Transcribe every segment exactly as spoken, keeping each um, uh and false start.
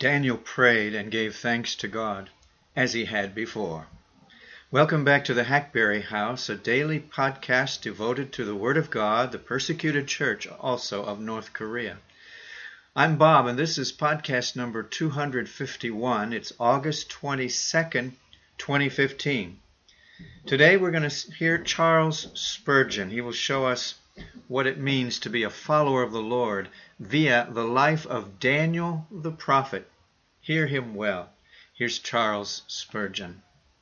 Daniel prayed and gave thanks to God, as he had before. Welcome back to the Hackberry House, a daily podcast devoted to the Word of God, the persecuted church also of North Korea. I'm Bob, and this is podcast number two hundred fifty-one. It's August twenty-second, twenty fifteen. Today we're going to hear Charles Spurgeon. He will show us what it means to be a follower of the Lord via the life of Daniel the prophet. Hear him well. Here's Charles Spurgeon.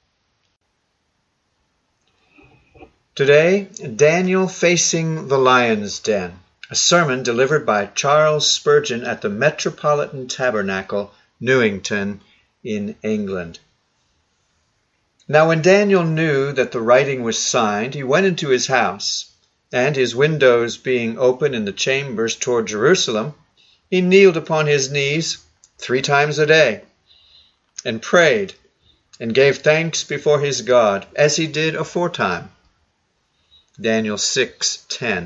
Today, Daniel facing the lion's den, a sermon delivered by Charles Spurgeon at the Metropolitan Tabernacle, Newington, in England. Now when Daniel knew that the writing was signed, he went into his house, and his windows being open in the chambers toward Jerusalem, he kneeled upon his knees three times a day, and prayed, and gave thanks before his God, as he did aforetime. Daniel six ten.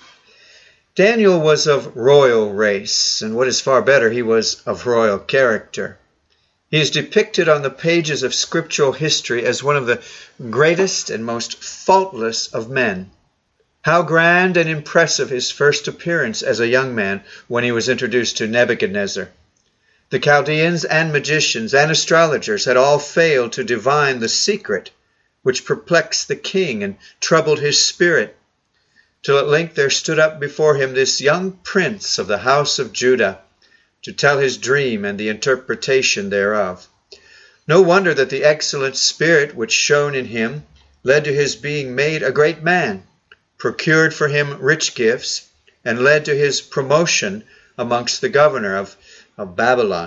Daniel was of royal race, and what is far better, he was of royal character. He is depicted on the pages of scriptural history as one of the greatest and most faultless of men. How grand and impressive his first appearance as a young man when he was introduced to Nebuchadnezzar. The Chaldeans and magicians and astrologers had all failed to divine the secret which perplexed the king and troubled his spirit, till at length there stood up before him this young prince of the house of Judah, to tell his dream and the interpretation thereof. No wonder that the excellent spirit which shone in him led to his being made a great man, procured for him rich gifts, and led to his promotion amongst the governor of, of Babylon.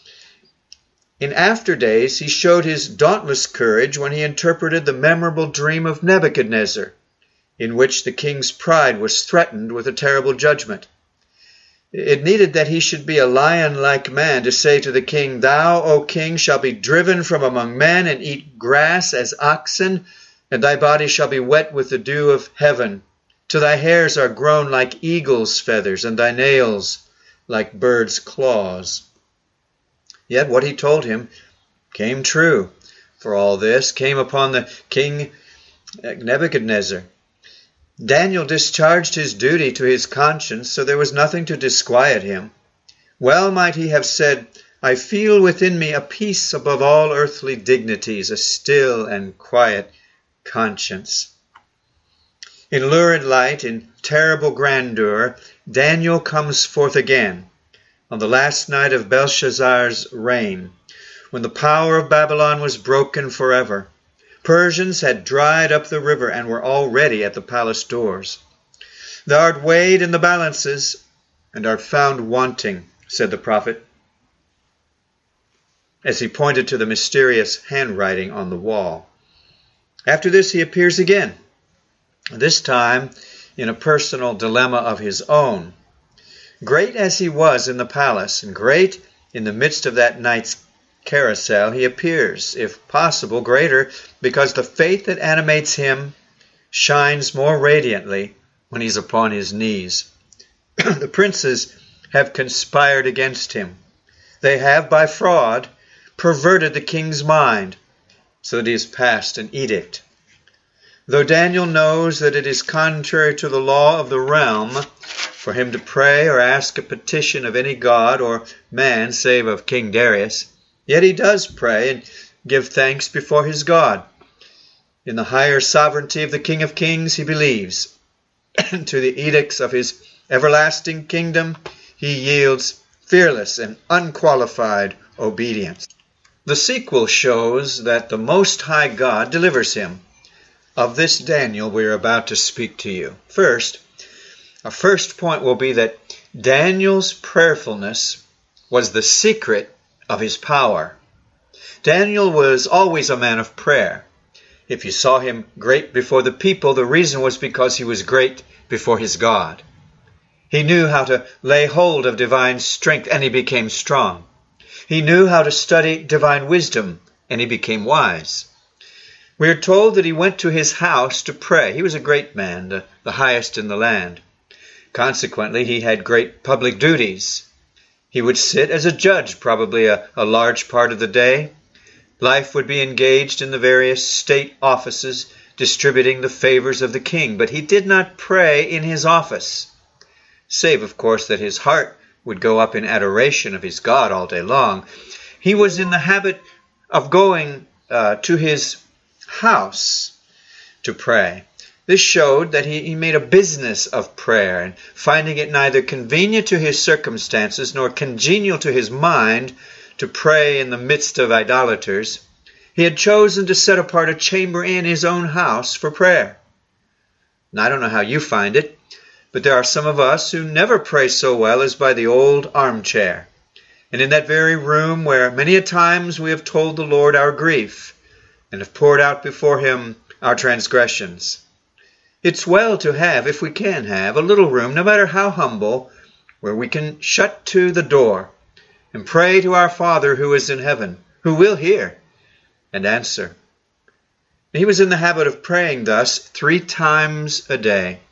In after days he showed his dauntless courage when he interpreted the memorable dream of Nebuchadnezzar, in which the king's pride was threatened with a terrible judgment. It needed that he should be a lion-like man to say to the king, "Thou, O king, shalt be driven from among men and eat grass as oxen, and thy body shall be wet with the dew of heaven, till thy hairs are grown like eagle's feathers, and thy nails like birds' claws." Yet what he told him came true, for all this came upon the king Nebuchadnezzar. Daniel discharged his duty to his conscience, so there was nothing to disquiet him. Well might he have said, "I feel within me a peace above all earthly dignities, a still and quiet conscience." In lurid light, in terrible grandeur, Daniel comes forth again on the last night of Belshazzar's reign, when the power of Babylon was broken forever. Persians had dried up the river and were already at the palace doors. "Thou art weighed in the balances, and art found wanting," said the prophet, as he pointed to the mysterious handwriting on the wall. After this he appears again, this time in a personal dilemma of his own. Great as he was in the palace, and great in the midst of that night's carousel, he appears, if possible, greater, because the faith that animates him shines more radiantly when he's upon his knees. The princes have conspired against him. They have, by fraud, perverted the king's mind, so that he has passed an edict. Though Daniel knows that it is contrary to the law of the realm for him to pray or ask a petition of any god or man save of King Darius, yet he does pray and give thanks before his God. In the higher sovereignty of the King of Kings he believes, and to the edicts of his everlasting kingdom he yields fearless and unqualified obedience. The sequel shows that the Most High God delivers him. Of this Daniel we are about to speak to you. First, our first point will be that Daniel's prayerfulness was the secret of his power. Daniel was always a man of prayer. If you saw him great before the people, the reason was because he was great before his God. He knew how to lay hold of divine strength, and he became strong. He knew how to study divine wisdom, and he became wise. We are told that he went to his house to pray. He was a great man, the, the highest in the land. Consequently, he had great public duties. He would sit as a judge probably a, a large part of the day. Life would be engaged in the various state offices, distributing the favors of the king, but he did not pray in his office, save, of course, that his heart would go up in adoration of his God all day long. He was in the habit of going uh, to his house to pray. This showed that he, he made a business of prayer, and finding it neither convenient to his circumstances nor congenial to his mind to pray in the midst of idolaters, he had chosen to set apart a chamber in his own house for prayer. And I don't know how you find it, but there are some of us who never pray so well as by the old armchair, and in that very room where many a times we have told the Lord our grief and have poured out before him our transgressions. It's well to have, if we can have, a little room, no matter how humble, where we can shut to the door and pray to our Father who is in heaven, who will hear and answer. He was in the habit of praying thus three times a day.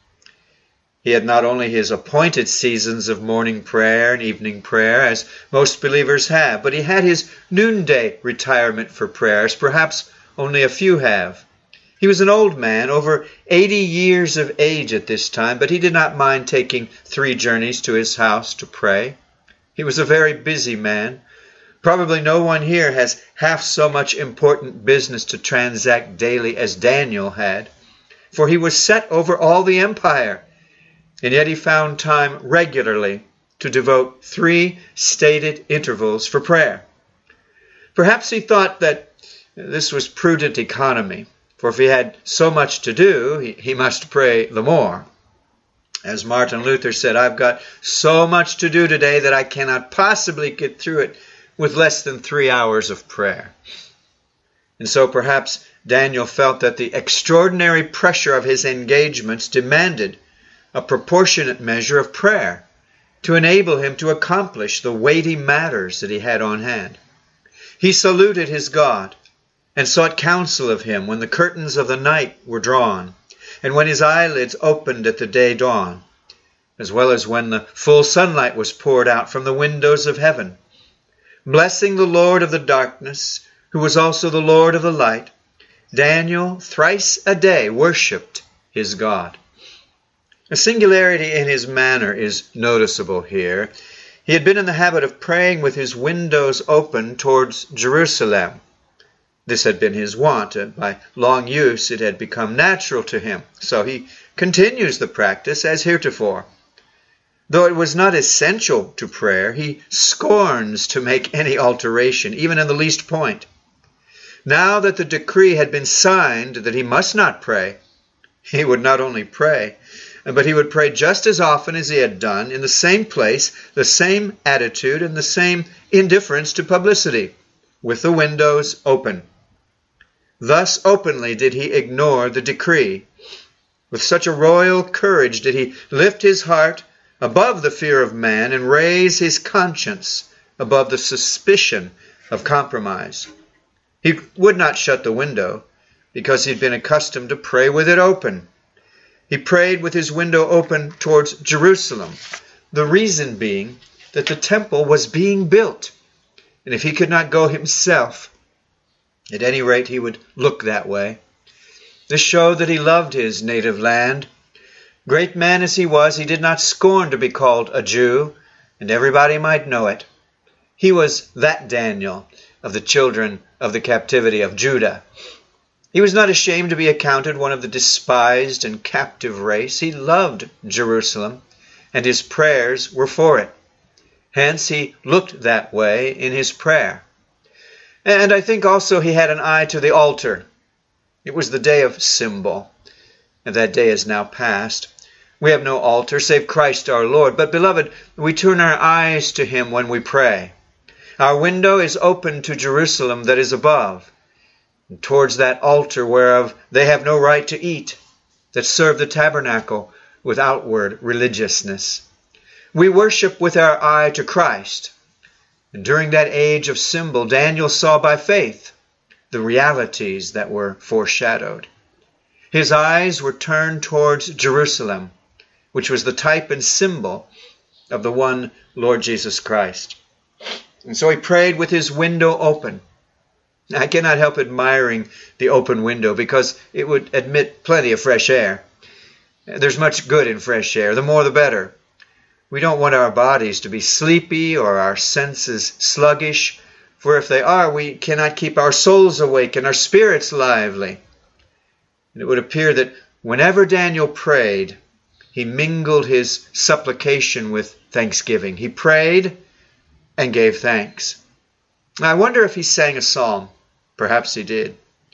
He had not only his appointed seasons of morning prayer and evening prayer, as most believers have, but he had his noonday retirement for prayer, as perhaps only a few have. He was an old man, over eighty years of age at this time, but he did not mind taking three journeys to his house to pray. He was a very busy man. Probably no one here has half so much important business to transact daily as Daniel had, for he was set over all the empire, and yet he found time regularly to devote three stated intervals for prayer. Perhaps he thought that this was prudent economy, for if he had so much to do, he, he must pray the more. As Martin Luther said, I've got so much to do today that I cannot possibly get through it with less than three hours of prayer. And so perhaps Daniel felt that the extraordinary pressure of his engagements demanded a proportionate measure of prayer to enable him to accomplish the weighty matters that he had on hand. He saluted his God and sought counsel of him when the curtains of the night were drawn, and when his eyelids opened at the day dawn, as well as when the full sunlight was poured out from the windows of heaven. Blessing the Lord of the darkness, who was also the Lord of the light, Daniel thrice a day worshipped his God. A singularity in his manner is noticeable here. He had been in the habit of praying with his windows open towards Jerusalem. This had been his wont, and by long use it had become natural to him. So he continues the practice as heretofore. Though it was not essential to prayer, he scorns to make any alteration, even in the least point. Now that the decree had been signed that he must not pray, he would not only pray, but he would pray just as often as he had done, in the same place, the same attitude, and the same indifference to publicity, with the windows open. Thus openly did he ignore the decree. With such a royal courage did he lift his heart above the fear of man and raise his conscience above the suspicion of compromise. He would not shut the window because he had been accustomed to pray with it open. He prayed with his window open towards Jerusalem, the reason being that the temple was being built, and if he could not go himself, at any rate he would look that way. This showed that he loved his native land. Great man as he was, he did not scorn to be called a Jew, and everybody might know it. He was that Daniel of the children of the captivity of Judah. He was not ashamed to be accounted one of the despised and captive race. He loved Jerusalem, and his prayers were for it. Hence he looked that way in his prayer. And I think also he had an eye to the altar. It was the day of symbol, and that day is now past. We have no altar save Christ our Lord, but beloved, we turn our eyes to him when we pray. Our window is open to Jerusalem that is above, and towards that altar whereof they have no right to eat, that serve the tabernacle with outward religiousness. We worship with our eye to Christ. And during that age of symbol, Daniel saw by faith the realities that were foreshadowed. His eyes were turned towards Jerusalem, which was the type and symbol of the one Lord Jesus Christ. And so he prayed with his window open. I cannot help admiring the open window because it would admit plenty of fresh air. There's much good in fresh air, the more the better. We don't want our bodies to be sleepy or our senses sluggish, for if they are, we cannot keep our souls awake and our spirits lively. And it would appear that whenever Daniel prayed, he mingled his supplication with thanksgiving. He prayed and gave thanks. I wonder if he sang a psalm. Perhaps he did.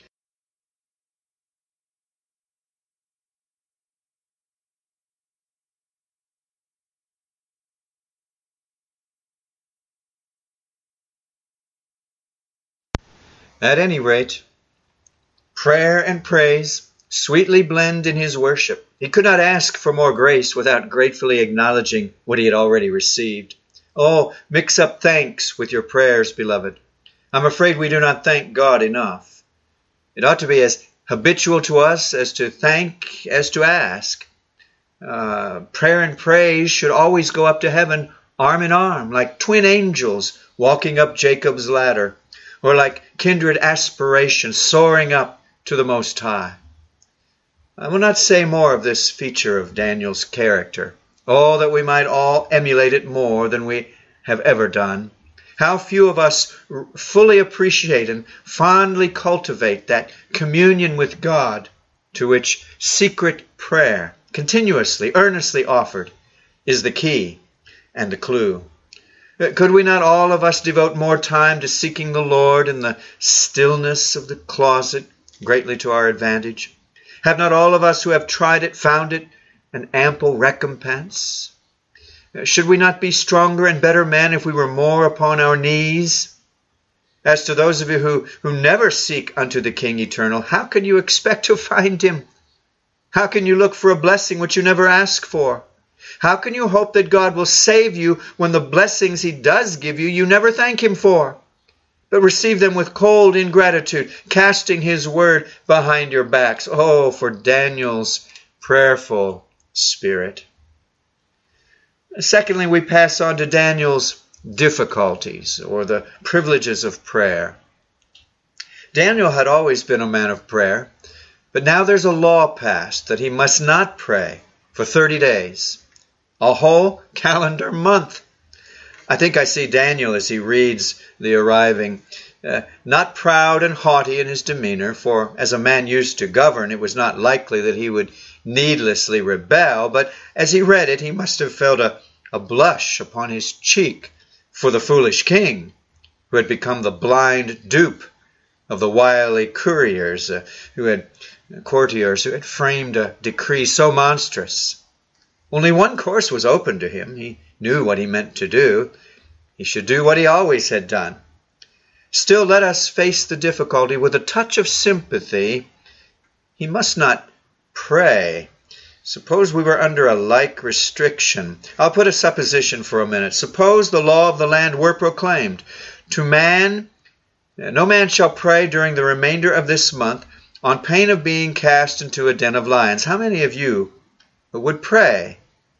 At any rate, prayer and praise sweetly blend in his worship. He could not ask for more grace without gratefully acknowledging what he had already received. Oh, mix up thanks with your prayers, beloved. I'm afraid we do not thank God enough. It ought to be as habitual to us as to thank as to ask. Uh, prayer and praise should always go up to heaven arm in arm, like twin angels walking up Jacob's ladder, or like kindred aspirations soaring up to the Most High. I will not say more of this feature of Daniel's character. Oh, that we might all emulate it more than we have ever done. How few of us fully appreciate and fondly cultivate that communion with God to which secret prayer, continuously, earnestly offered, is the key and the clue. Could we not all of us devote more time to seeking the Lord in the stillness of the closet, greatly to our advantage? Have not all of us who have tried it found it an ample recompense? Should we not be stronger and better men if we were more upon our knees? As to those of you who, who never seek unto the King eternal, how can you expect to find him? How can you look for a blessing which you never ask for? How can you hope that God will save you when the blessings he does give you, you never thank him for, but receive them with cold ingratitude, casting his word behind your backs? Oh, for Daniel's prayerful spirit. Secondly, we pass on to Daniel's difficulties, or the privileges of prayer. Daniel had always been a man of prayer, but now there's a law passed that he must not pray for thirty days, a whole calendar month. I think I see Daniel as he reads the arriving, uh, not proud and haughty in his demeanor, for as a man used to govern, it was not likely that he would needlessly rebel, but as he read it, he must have felt a, a blush upon his cheek for the foolish king, who had become the blind dupe of the wily couriers, uh, who had courtiers who had framed a decree so monstrous. Only one course was open to him. He knew what he meant to do. He should do what he always had done. Still, let us face the difficulty with a touch of sympathy. He must not pray. Suppose we were under a like restriction. I'll put a supposition for a minute. Suppose the law of the land were proclaimed. To man, no man shall pray during the remainder of this month on pain of being cast into a den of lions. How many of you would pray?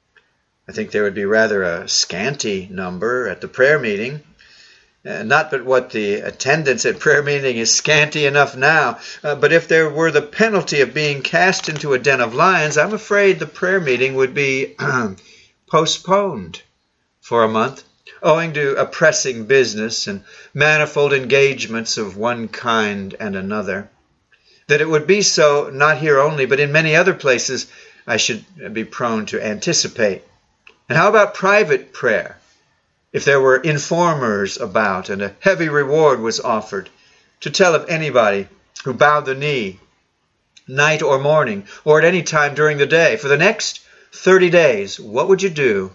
I think there would be rather a scanty number at the prayer meeting. Uh, not but what the attendance at prayer meeting is scanty enough now. Uh, but if there were the penalty of being cast into a den of lions, I'm afraid the prayer meeting would be postponed for a month, owing to a pressing business and manifold engagements of one kind and another. That it would be so, not here only, but in many other places, I should be prone to anticipate. And how about private prayer? If there were informers about and a heavy reward was offered to tell of anybody who bowed the knee, night or morning, or at any time during the day, for the next thirty days, what would you do?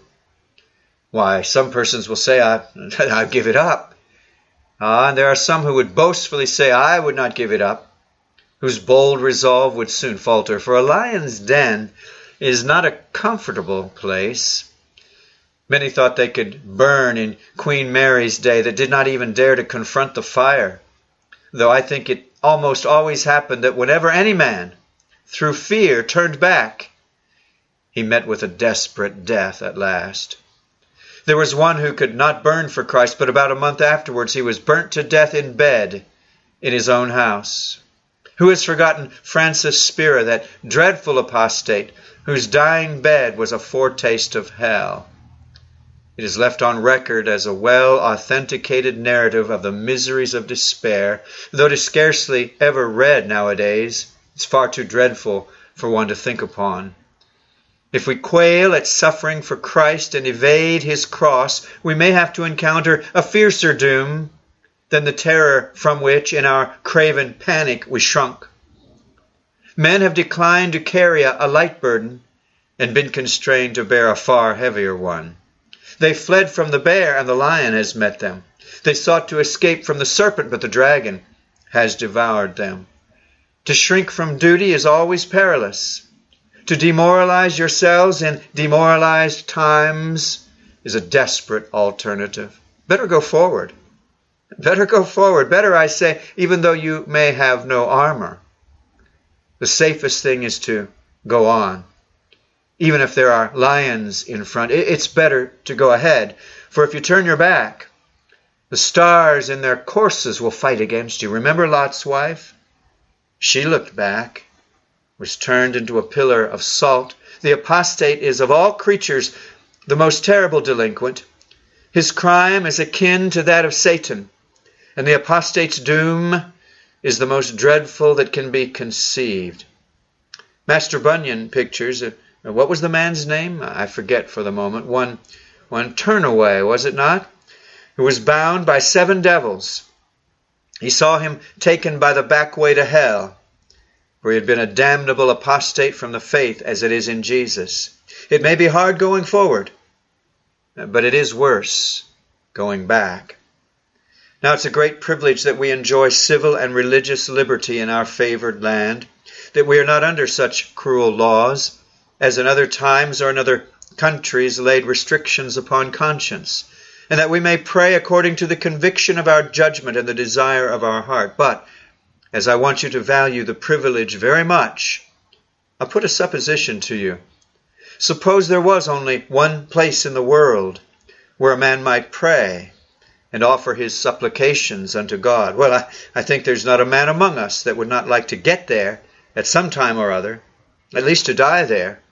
Why, some persons will say, I, I'll give it up. Ah, and there are some who would boastfully say, I would not give it up, whose bold resolve would soon falter, for a lion's den is not a comfortable place. Many thought they could burn in Queen Mary's day that did not even dare to confront the fire, though I think it almost always happened that whenever any man, through fear, turned back, he met with a desperate death at last. There was one who could not burn for Christ, but about a month afterwards he was burnt to death in bed in his own house. Who has forgotten Francis Spira, that dreadful apostate, whose dying bed was a foretaste of hell? It is left on record as a well-authenticated narrative of the miseries of despair, though it is scarcely ever read nowadays. It's far too dreadful for one to think upon. If we quail at suffering for Christ and evade his cross, we may have to encounter a fiercer doom than the terror from which, in our craven panic, we shrunk. Men have declined to carry a light burden and been constrained to bear a far heavier one. They fled from the bear, and the lion has met them. They sought to escape from the serpent, but the dragon has devoured them. To shrink from duty is always perilous. To demoralize yourselves in demoralized times is a desperate alternative. Better go forward. Better go forward. Better, I say, even though you may have no armor. The safest thing is to go on. Even if there are lions in front, it's better to go ahead. For if you turn your back, the stars in their courses will fight against you. Remember Lot's wife? She looked back, was turned into a pillar of salt. The apostate is of all creatures the most terrible delinquent. His crime is akin to that of Satan, and the apostate's doom is the most dreadful that can be conceived. Master Bunyan pictures, uh, what was the man's name? I forget for the moment. One, one Turnaway, was it not? Who was bound by seven devils. He saw him taken by the back way to hell, for he had been a damnable apostate from the faith as it is in Jesus. It may be hard going forward, but it is worse going back. Now, it's a great privilege that we enjoy civil and religious liberty in our favored land, that we are not under such cruel laws as in other times or in other countries laid restrictions upon conscience, and that we may pray according to the conviction of our judgment and the desire of our heart. But, as I want you to value the privilege very much, I'll put a supposition to you. Suppose there was only one place in the world where a man might pray and offer his supplications unto God. Well, I, I think there's not a man among us that would not like to get there at some time or other, at least to die there.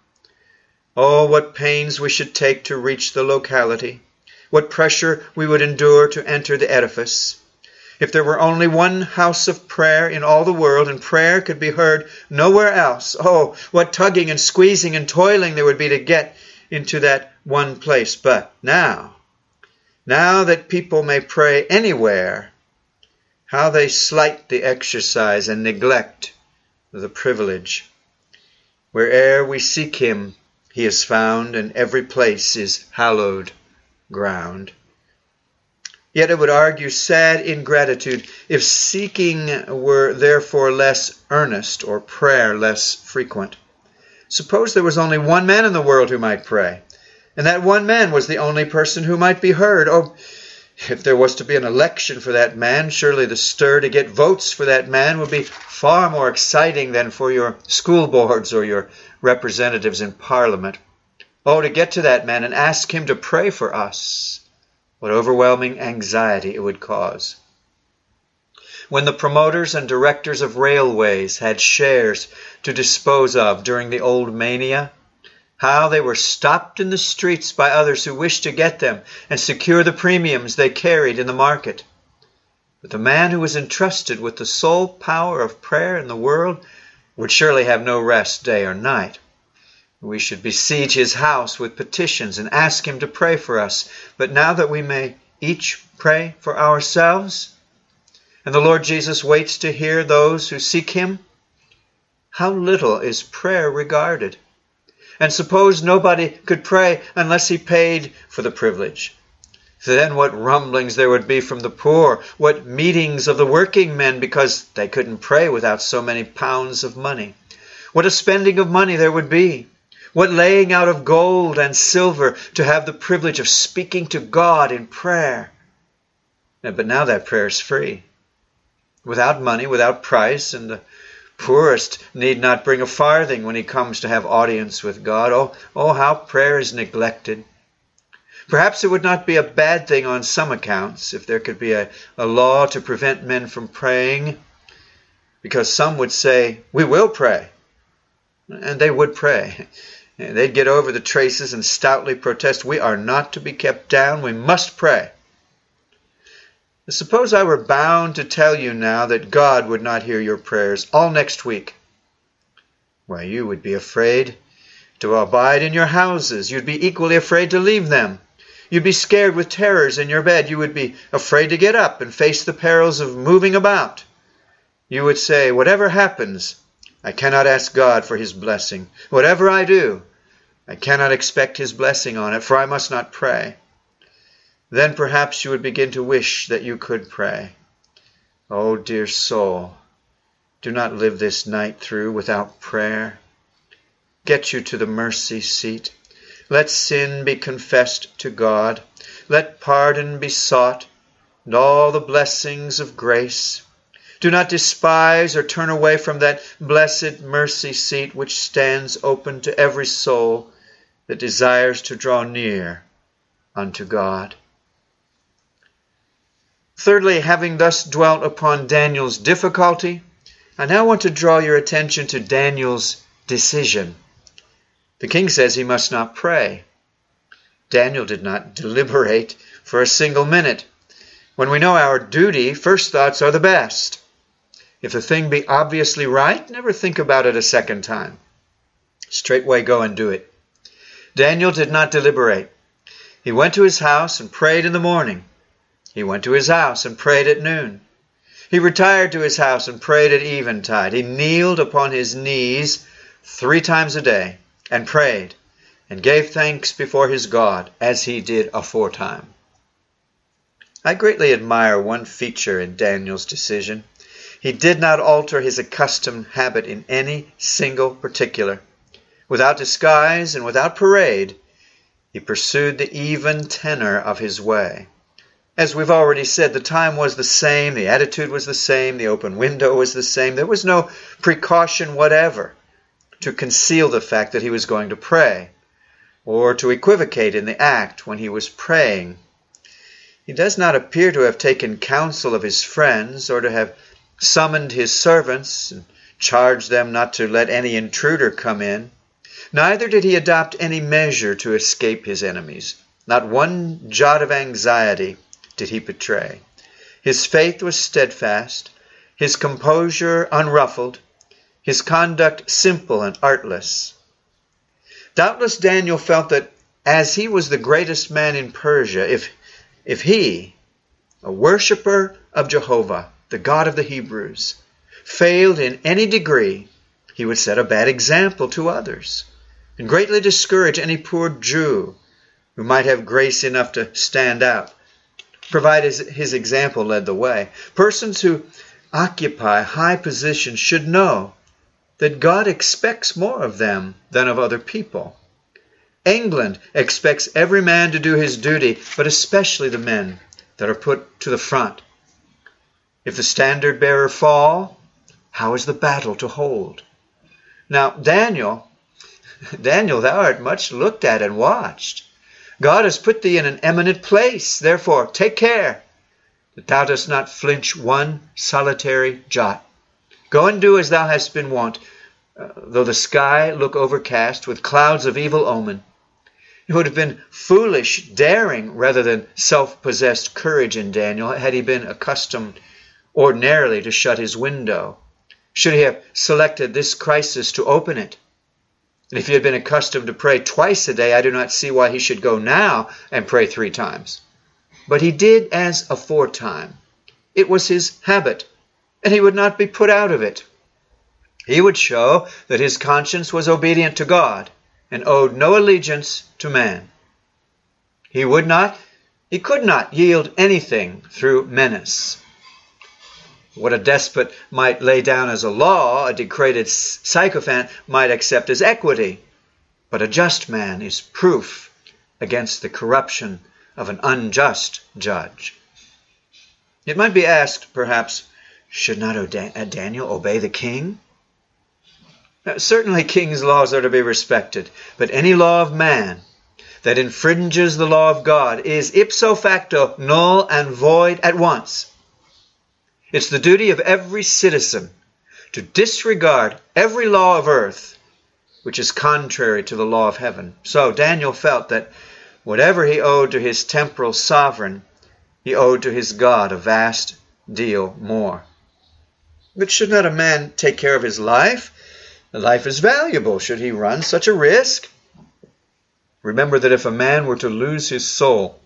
Oh, what pains we should take to reach the locality, what pressure we would endure to enter the edifice. If there were only one house of prayer in all the world, and prayer could be heard nowhere else, oh, what tugging and squeezing and toiling there would be to get into that one place. But now, now that people may pray anywhere, how they slight the exercise and neglect the privilege. Where'er we seek him, he is found, and every place is hallowed ground. Yet it would argue sad ingratitude if seeking were therefore less earnest or prayer less frequent. Suppose there was only one man in the world who might pray, and that one man was the only person who might be heard. Oh, if there was to be an election for that man, surely the stir to get votes for that man would be far more exciting than for your school boards or your representatives in Parliament. Oh, to get to that man and ask him to pray for us. What overwhelming anxiety it would cause. When the promoters and directors of railways had shares to dispose of during the old mania, how they were stopped in the streets by others who wished to get them and secure the premiums they carried in the market. But the man who was entrusted with the sole power of prayer in the world would surely have no rest day or night. We should besiege his house with petitions and ask him to pray for us. But now that we may each pray for ourselves, and the Lord Jesus waits to hear those who seek him, how little is prayer regarded? And suppose nobody could pray unless he paid for the privilege. Then what rumblings there would be from the poor, what meetings of the working men because they couldn't pray without so many pounds of money. What a spending of money there would be. What laying out of gold and silver to have the privilege of speaking to God in prayer. But now that prayer is free. Without money, without price, and the poorest need not bring a farthing when he comes to have audience with God. Oh, oh, how prayer is neglected. Perhaps it would not be a bad thing on some accounts if there could be a, a law to prevent men from praying, because some would say, we will pray. And they would pray. They'd get over the traces and stoutly protest, we are not to be kept down, we must pray. Suppose I were bound to tell you now that God would not hear your prayers all next week. Why, you would be afraid to abide in your houses. You'd be equally afraid to leave them. You'd be scared with terrors in your bed. You would be afraid to get up and face the perils of moving about. You would say, whatever happens, I cannot ask God for his blessing. Whatever I do, I cannot expect his blessing on it, for I must not pray. Then perhaps you would begin to wish that you could pray. Oh, dear soul, do not live this night through without prayer. Get you to the mercy seat. Let sin be confessed to God. Let pardon be sought, and all the blessings of grace. Do not despise or turn away from that blessed mercy seat which stands open to every soul that desires to draw near unto God. Thirdly, having thus dwelt upon Daniel's difficulty, I now want to draw your attention to Daniel's decision. The king says he must not pray. Daniel did not deliberate for a single minute. When we know our duty, first thoughts are the best. If the thing be obviously right, never think about it a second time. Straightway go and do it. Daniel did not deliberate. He went to his house and prayed in the morning. He went to his house and prayed at noon. He retired to his house and prayed at eventide. He kneeled upon his knees three times a day and prayed and gave thanks before his God, as he did aforetime. I greatly admire one feature in Daniel's decision. He did not alter his accustomed habit in any single particular. Without disguise and without parade, he pursued the even tenor of his way. As we've already said, the time was the same, the attitude was the same, the open window was the same. There was no precaution whatever to conceal the fact that he was going to pray, or to equivocate in the act when he was praying. He does not appear to have taken counsel of his friends, or to have summoned his servants and charged them not to let any intruder come in. Neither did he adopt any measure to escape his enemies. Not one jot of anxiety did he betray. His faith was steadfast, his composure unruffled, his conduct simple and artless. Doubtless Daniel felt that as he was the greatest man in Persia, if, if he, a worshipper of Jehovah, the God of the Hebrews, failed in any degree, he would set a bad example to others and greatly discourage any poor Jew who might have grace enough to stand out, provided his, his example led the way. Persons who occupy high positions should know that God expects more of them than of other people. England expects every man to do his duty, but especially the men that are put to the front. If the standard bearer fall, how is the battle to hold? Now, Daniel, Daniel, thou art much looked at and watched. God has put thee in an eminent place. Therefore, take care that thou dost not flinch one solitary jot. Go and do as thou hast been wont, uh, though the sky look overcast with clouds of evil omen. It would have been foolish daring rather than self-possessed courage in Daniel had he been accustomed ordinarily to shut his window. Should he have selected this crisis to open it? And if he had been accustomed to pray twice a day, I do not see why he should go now and pray three times. But he did as aforetime. It was his habit, and he would not be put out of it. He would show that his conscience was obedient to God and owed no allegiance to man. He would not, he could not yield anything through menace. What a despot might lay down as a law, a degraded sycophant might accept as equity. But a just man is proof against the corruption of an unjust judge. It might be asked, perhaps, should not Daniel obey the king? Now, certainly king's laws are to be respected, but any law of man, that infringes the law of God is ipso facto null and void at once. It's the duty of every citizen to disregard every law of earth which is contrary to the law of heaven. So Daniel felt that whatever he owed to his temporal sovereign, he owed to his God a vast deal more. But should not a man take care of his life? Life is valuable. Should he run such a risk? Remember that if a man were to lose his soul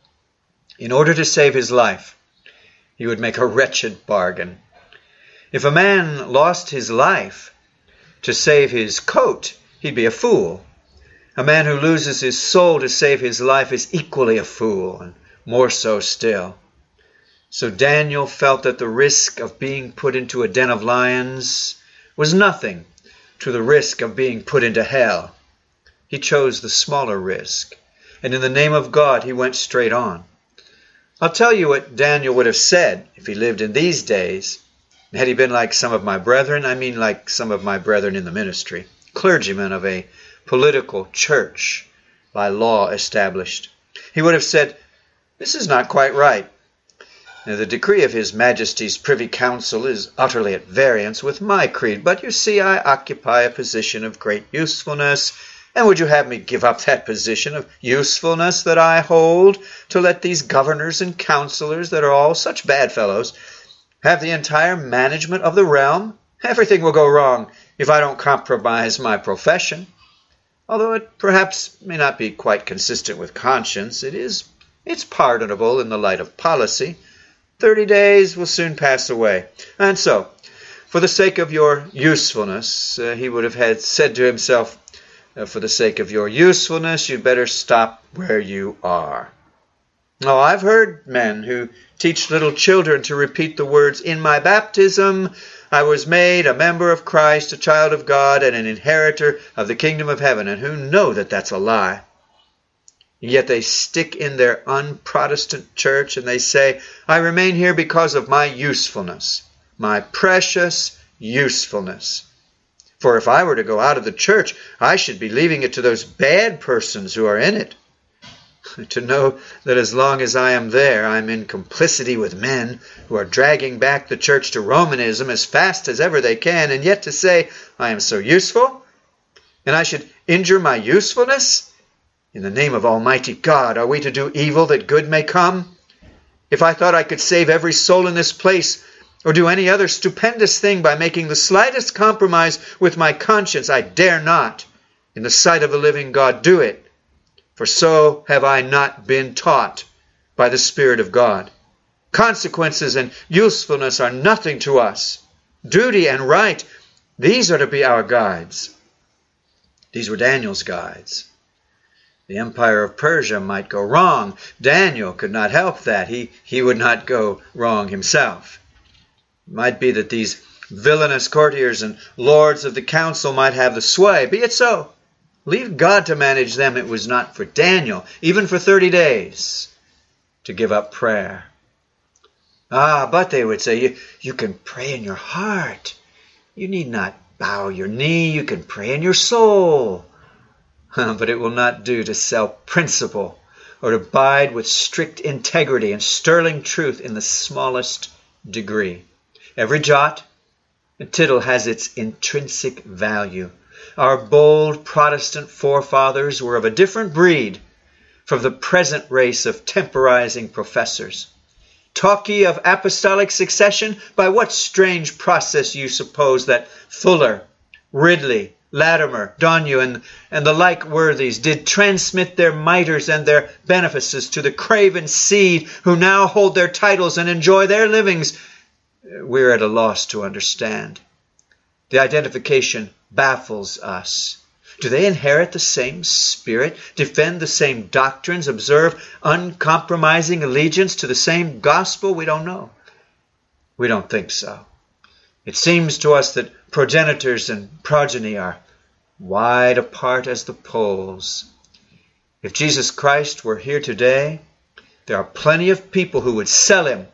in order to save his life, he would make a wretched bargain. If a man lost his life to save his coat, he'd be a fool. A man who loses his soul to save his life is equally a fool, and more so still. So Daniel felt that the risk of being put into a den of lions was nothing to the risk of being put into hell. He chose the smaller risk, and in the name of God he went straight on. I'll tell you what Daniel would have said if he lived in these days. Had he been like some of my brethren, I mean like some of my brethren in the ministry, clergymen of a political church by law established, he would have said, "This is not quite right. Now, the decree of His Majesty's Privy Council is utterly at variance with my creed, but you see I occupy a position of great usefulness, and would you have me give up that position of usefulness that I hold to let these governors and counselors that are all such bad fellows have the entire management of the realm? Everything will go wrong if I don't compromise my profession. Although it perhaps may not be quite consistent with conscience, it is it's pardonable in the light of policy. Thirty days will soon pass away. And so, for the sake of your usefulness," uh, he would have had said to himself, uh, for the sake of your usefulness, you'd better stop where you are. Oh, I've heard men who teach little children to repeat the words, "In my baptism, I was made a member of Christ, a child of God, and an inheritor of the kingdom of heaven," and who know that that's a lie. Yet they stick in their un-Protestant church and they say, "I remain here because of my usefulness, my precious usefulness. For if I were to go out of the church, I should be leaving it to those bad persons who are in it." To know that as long as I am there, I'm in complicity with men who are dragging back the church to Romanism as fast as ever they can, and yet to say, I am so useful, and I should injure my usefulness? In the name of Almighty God, are we to do evil that good may come? If I thought I could save every soul in this place, or do any other stupendous thing by making the slightest compromise with my conscience, I dare not, in the sight of the living God, do it. For so have I not been taught by the Spirit of God. Consequences and usefulness are nothing to us. Duty and right, these are to be our guides. These were Daniel's guides. The empire of Persia might go wrong. Daniel could not help that. He, he would not go wrong himself. It might be that these villainous courtiers and lords of the council might have the sway. Be it so. Leave God to manage them. It was not for Daniel, even for thirty days, to give up prayer. Ah, but they would say, you, you can pray in your heart. You need not bow your knee. You can pray in your soul. But it will not do to sell principle or to abide with strict integrity and sterling truth in the smallest degree. Every jot and tittle has its intrinsic value. Our bold Protestant forefathers were of a different breed from the present race of temporizing professors. Talk ye of apostolic succession? By what strange process you suppose that Fuller, Ridley, Latimer, Donneau, and, and the like worthies did transmit their mitres and their benefices to the craven seed who now hold their titles and enjoy their livings? We're at a loss to understand. The identification baffles us. Do they inherit the same spirit, defend the same doctrines, observe uncompromising allegiance to the same gospel? We don't know. We don't think so. It seems to us that progenitors and progeny are wide apart as the poles. If Jesus Christ were here today, there are plenty of people who would sell him.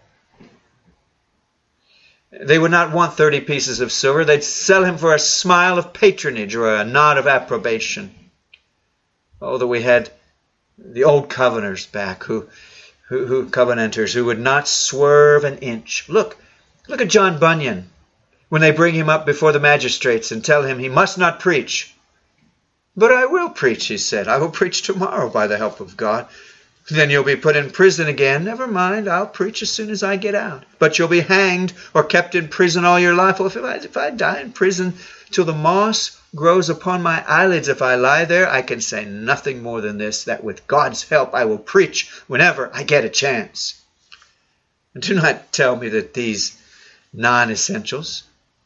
They would not want thirty pieces of silver. They'd sell him for a smile of patronage or a nod of approbation. Oh, that we had the old covenanters back, who, who, who covenanters, who would not swerve an inch. Look, look at John Bunyan when they bring him up before the magistrates and tell him he must not preach. But I will preach, he said. I will preach tomorrow by the help of God. Then you'll be put in prison again. Never mind, I'll preach as soon as I get out. But you'll be hanged or kept in prison all your life. Well, if I, if I die in prison till the moss grows upon my eyelids, if I lie there, I can say nothing more than this, that with God's help I will preach whenever I get a chance. And do not tell me that these non-essentials,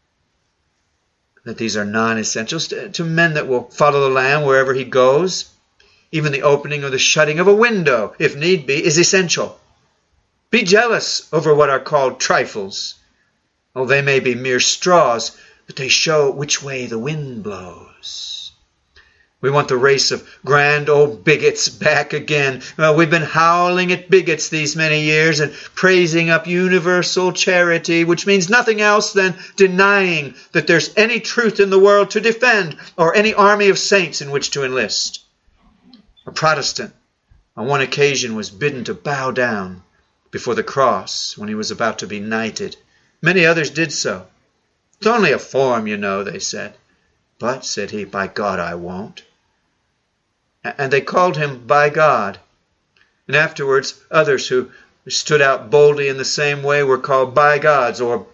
that these are non-essentials to, to men that will follow the Lamb wherever he goes. Even the opening or the shutting of a window, if need be, is essential. Be jealous over what are called trifles. Oh, they may be mere straws, but they show which way the wind blows. We want the race of grand old bigots back again. Well, we've been howling at bigots these many years and praising up universal charity, which means nothing else than denying that there's any truth in the world to defend or any army of saints in which to enlist. A Protestant on one occasion was bidden to bow down before the cross when he was about to be knighted. Many others did so. It's only a form, you know, they said. But, said he, by God I won't. And they called him by God. And afterwards, others who stood out boldly in the same way were called by gods or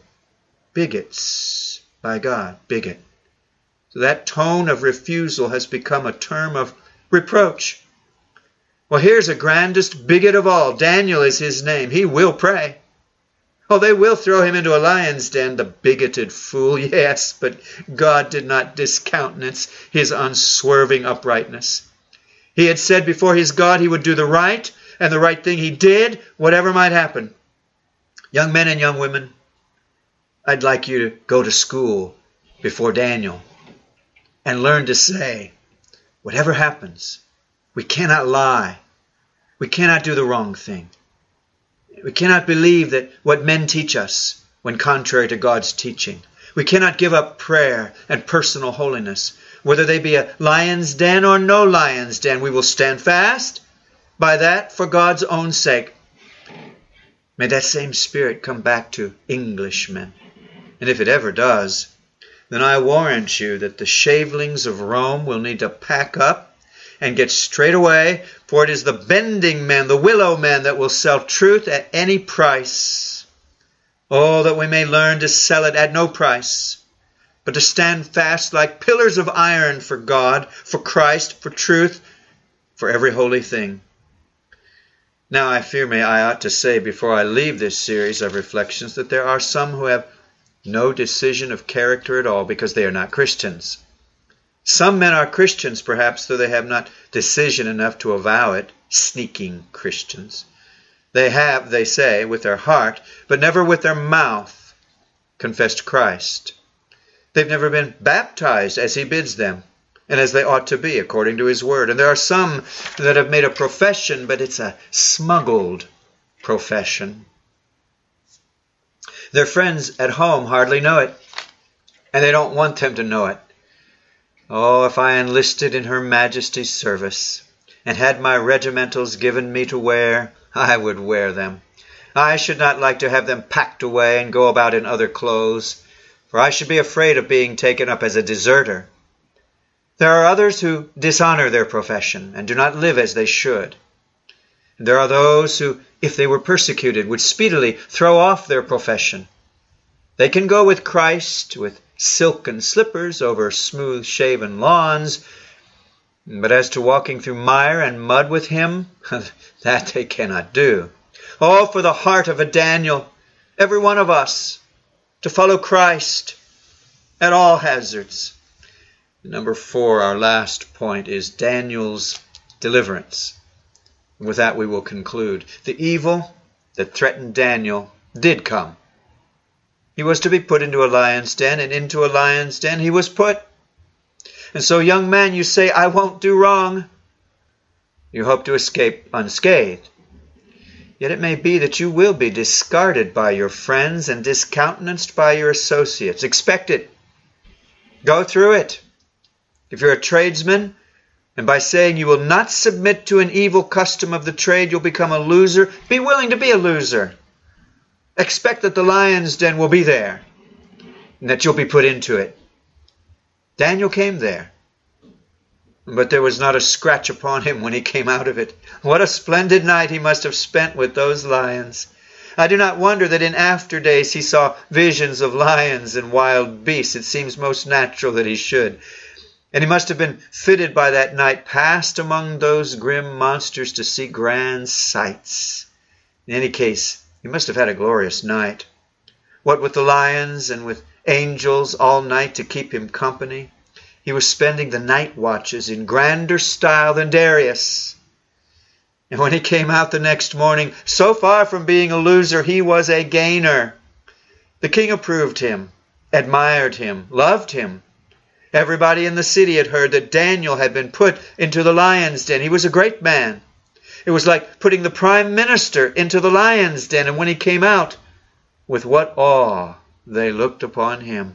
bigots. By God, bigot. So that tone of refusal has become a term of reproach. Well, here's a grandest bigot of all. Daniel is his name. He will pray. Oh, they will throw him into a lion's den, the bigoted fool. Yes, but God did not discountenance his unswerving uprightness. He had said before his God he would do the right, and the right thing he did, whatever might happen. Young men and young women, I'd like you to go to school before Daniel and learn to say, whatever happens, we cannot lie. We cannot do the wrong thing. We cannot believe that what men teach us when contrary to God's teaching. We cannot give up prayer and personal holiness. Whether they be a lion's den or no lion's den, we will stand fast by that for God's own sake. May that same spirit come back to Englishmen. And if it ever does, then I warrant you that the shavelings of Rome will need to pack up and get straight away, for it is the bending men, the willow men, that will sell truth at any price. Oh, that we may learn to sell it at no price, but to stand fast like pillars of iron for God, for Christ, for truth, for every holy thing. Now, I fear me I ought to say before I leave this series of reflections that there are some who have no decision of character at all because they are not Christians. Some men are Christians, perhaps, though they have not decision enough to avow it, sneaking Christians. They have, they say, with their heart, but never with their mouth, confessed Christ. They've never been baptized as he bids them, and as they ought to be, according to his word. And there are some that have made a profession, but it's a smuggled profession. Their friends at home hardly know it, and they don't want them to know it. Oh, if I enlisted in Her Majesty's service and had my regimentals given me to wear, I would wear them. I should not like to have them packed away and go about in other clothes, for I should be afraid of being taken up as a deserter. There are others who dishonor their profession and do not live as they should. And there are those who, if they were persecuted, would speedily throw off their profession. They can go with Christ with silken slippers over smooth-shaven lawns, but as to walking through mire and mud with him, that they cannot do. Oh, for the heart of a Daniel, every one of us, to follow Christ at all hazards. Number four, our last point, is Daniel's deliverance. And with that we will conclude. The evil that threatened Daniel did come. He was to be put into a lion's den, and into a lion's den he was put. And so, young man, you say, I won't do wrong. You hope to escape unscathed. Yet it may be that you will be discarded by your friends and discountenanced by your associates. Expect it. Go through it. If you're a tradesman, And by saying you will not submit to an evil custom of the trade, you'll become a loser. Be willing to be a loser. Expect that the lion's den will be there and that you'll be put into it. Daniel came there, but there was not a scratch upon him when he came out of it. What a splendid night he must have spent with those lions. I do not wonder that in after days he saw visions of lions and wild beasts. It seems most natural that he should. And he must have been fitted by that night past among those grim monsters to see grand sights. In any case, he must have had a glorious night. What with the lions and with angels all night to keep him company, he was spending the night watches in grander style than Darius. And when he came out the next morning, so far from being a loser, he was a gainer. The king approved him, admired him, loved him. Everybody in the city had heard that Daniel had been put into the lion's den. He was a great man. It was like putting the prime minister into the lion's den. And when he came out, with what awe they looked upon him.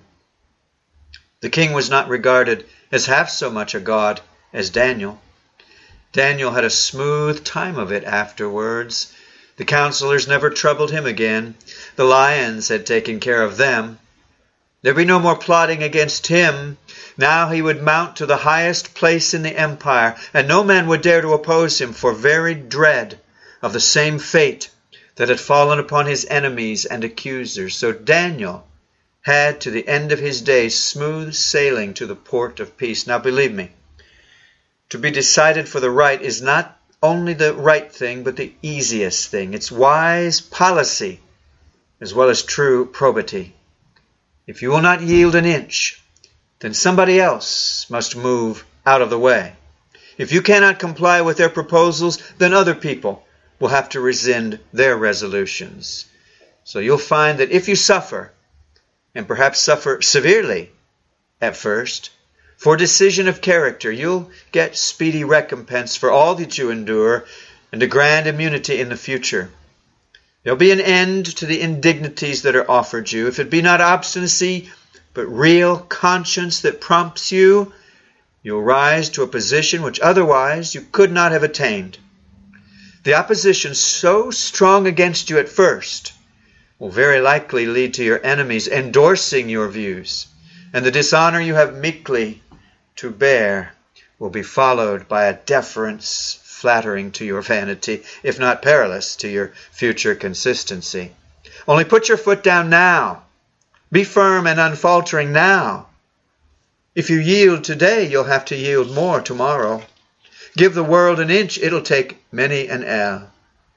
The king was not regarded as half so much a god as Daniel. Daniel had a smooth time of it afterwards. The counselors never troubled him again. The lions had taken care of them. There'd be no more plotting against him. Now he would mount to the highest place in the empire, and no man would dare to oppose him for very dread of the same fate that had fallen upon his enemies and accusers. So Daniel had to the end of his days smooth sailing to the port of peace. Now believe me, to be decided for the right is not only the right thing, but the easiest thing. It's wise policy as well as true probity. If you will not yield an inch, then somebody else must move out of the way. If you cannot comply with their proposals, then other people will have to rescind their resolutions. So you'll find that if you suffer, and perhaps suffer severely at first, for decision of character, you'll get speedy recompense for all that you endure and a grand immunity in the future. There'll be an end to the indignities that are offered you. If it be not obstinacy, but real conscience that prompts you, you'll rise to a position which otherwise you could not have attained. The opposition so strong against you at first will very likely lead to your enemies endorsing your views, and the dishonor you have meekly to bear will be followed by a deference flattering to your vanity, if not perilous to your future consistency. Only put your foot down now. Be firm and unfaltering now. If you yield today, you'll have to yield more tomorrow. Give the world an inch, it'll take many an ell.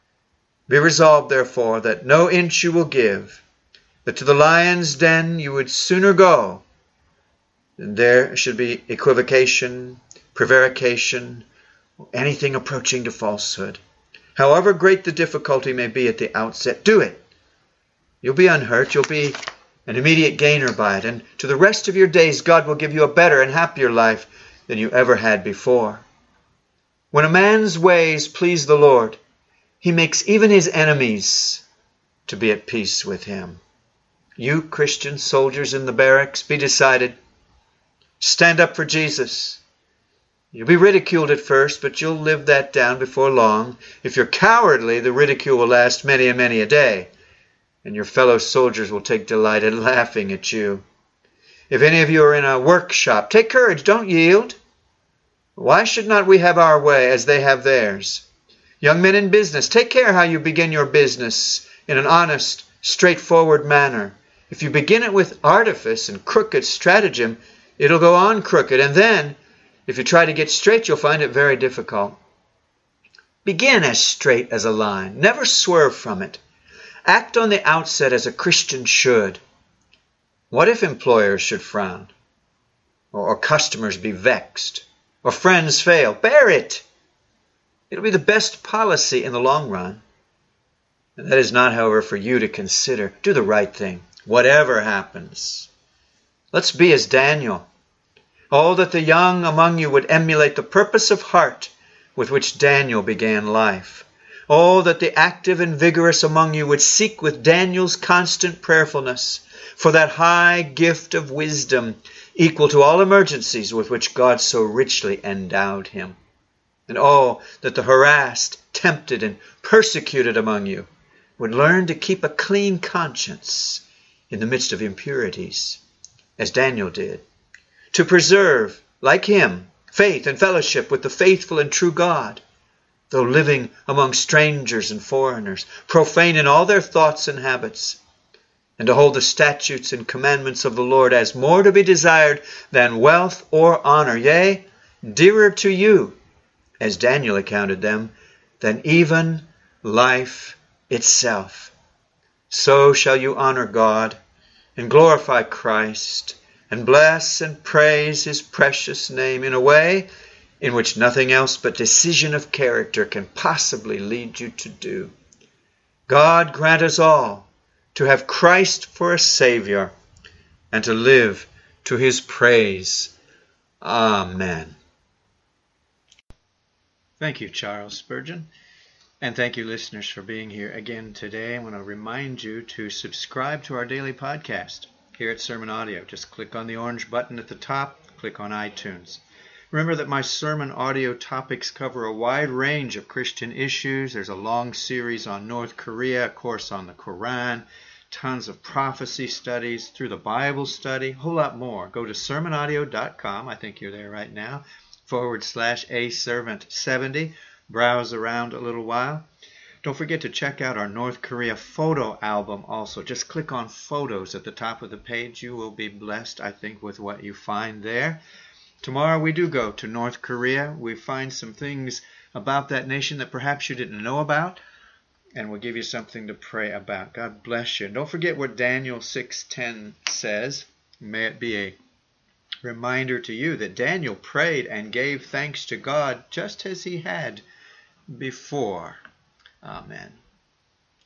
Be resolved, therefore, that no inch you will give, that to the lion's den you would sooner go than there should be equivocation, prevarication, or anything approaching to falsehood. However great the difficulty may be at the outset, do it. You'll be unhurt, you'll be an immediate gainer by it, and to the rest of your days God will give you a better and happier life than you ever had before. When a man's ways please the Lord, he makes even his enemies to be at peace with him. You Christian soldiers in the barracks, be decided. Stand up for Jesus. You'll be ridiculed at first, but you'll live that down before long. If you're cowardly, the ridicule will last many and many a day, and your fellow soldiers will take delight in laughing at you. If any of you are in a workshop, take courage, don't yield. Why should not we have our way as they have theirs? Young men in business, take care how you begin your business in an honest, straightforward manner. If you begin it with artifice and crooked stratagem, it'll go on crooked, and then, if you try to get straight, you'll find it very difficult. Begin as straight as a line. Never swerve from it. Act on the outset as a Christian should. What if employers should frown? Or, or customers be vexed? Or friends fail? Bear it. It'll be the best policy in the long run. And that is not, however, for you to consider. Do the right thing, whatever happens. Let's be as Daniel. Oh, that the young among you would emulate the purpose of heart with which Daniel began life. Oh, that the active and vigorous among you would seek with Daniel's constant prayerfulness for that high gift of wisdom equal to all emergencies with which God so richly endowed him. And oh, that the harassed, tempted, and persecuted among you would learn to keep a clean conscience in the midst of impurities, as Daniel did, to preserve, like him, faith and fellowship with the faithful and true God, though living among strangers and foreigners, profane in all their thoughts and habits, and to hold the statutes and commandments of the Lord as more to be desired than wealth or honor, yea, dearer to you, as Daniel accounted them, than even life itself. So shall you honor God and glorify Christ and bless and praise his precious name in a way in which nothing else but decision of character can possibly lead you to do. God grant us all to have Christ for a Savior and to live to his praise. Amen. Thank you, Charles Spurgeon. And thank you, listeners, for being here again today. I want to remind you to subscribe to our daily podcast here at Sermon Audio. Just click on the orange button at the top, click on iTunes. Remember that my sermon audio topics cover a wide range of Christian issues. There's a long series on North Korea, a course on the Quran, tons of prophecy studies, through the Bible study, a whole lot more. Go to sermon audio dot com, I think you're there right now, forward slash a servant seventy. Browse around a little while. Don't forget to check out our North Korea photo album also. Just click on photos at the top of the page. You will be blessed, I think, with what you find there. Tomorrow we do go to North Korea. We find some things about that nation that perhaps you didn't know about, and we'll give you something to pray about. God bless you. And don't forget what Daniel six ten says. May it be a reminder to you that Daniel prayed and gave thanks to God just as he had before. Amen.